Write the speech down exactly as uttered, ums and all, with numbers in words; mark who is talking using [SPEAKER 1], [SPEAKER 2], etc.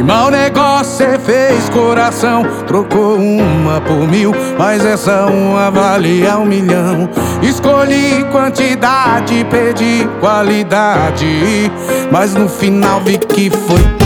[SPEAKER 1] Mau negócio cê fez, coração. Trocou uma por mil, mas essa uma valia um milhão. Escolhi quantidade, perdi qualidade, mas no final vi que foi